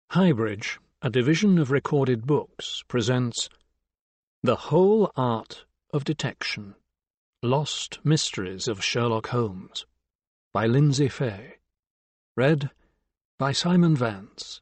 Highbridge, a division of Recorded Books, presents The Whole Art of Detection, Lost Mysteries of Sherlock Holmes, by Lindsay Fay. Read by Simon Vance.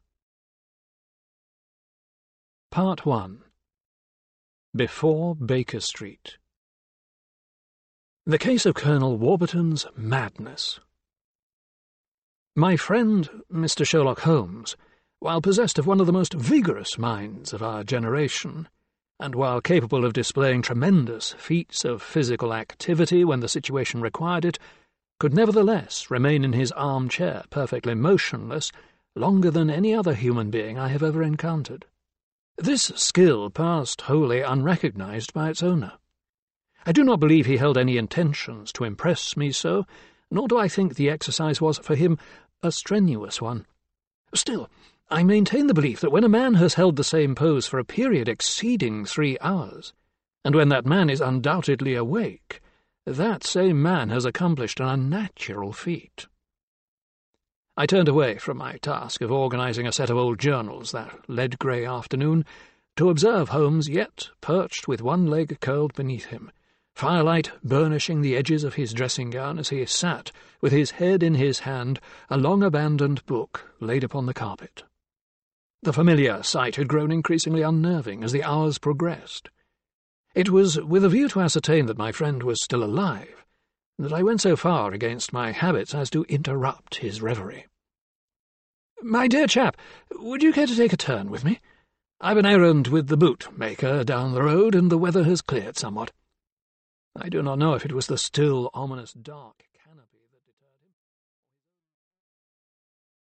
Part 1. Before Baker Street. The case of Colonel Warburton's madness. My friend, Mr. Sherlock Holmes, while possessed of one of the most vigorous minds of our generation, and while capable of displaying tremendous feats of physical activity when the situation required it, could nevertheless remain in his armchair perfectly motionless longer than any other human being I have ever encountered. This skill passed wholly unrecognized by its owner. I do not believe he held any intentions to impress me so, nor do I think the exercise was, for him, a strenuous one. Still, I maintain the belief that when a man has held the same pose for a period exceeding 3 hours, and when that man is undoubtedly awake, that same man has accomplished an unnatural feat. I turned away from my task of organizing a set of old journals that lead-grey afternoon to observe Holmes yet perched with one leg curled beneath him, firelight burnishing the edges of his dressing-gown as he sat, with his head in his hand, a long-abandoned book laid upon the carpet. The familiar sight had grown increasingly unnerving as the hours progressed. It was with a view to ascertain that my friend was still alive that I went so far against my habits as to interrupt his reverie. "My dear chap, would you care to take a turn with me? I've an errand with the bootmaker down the road, and the weather has cleared somewhat." I do not know if it was the still, ominous dark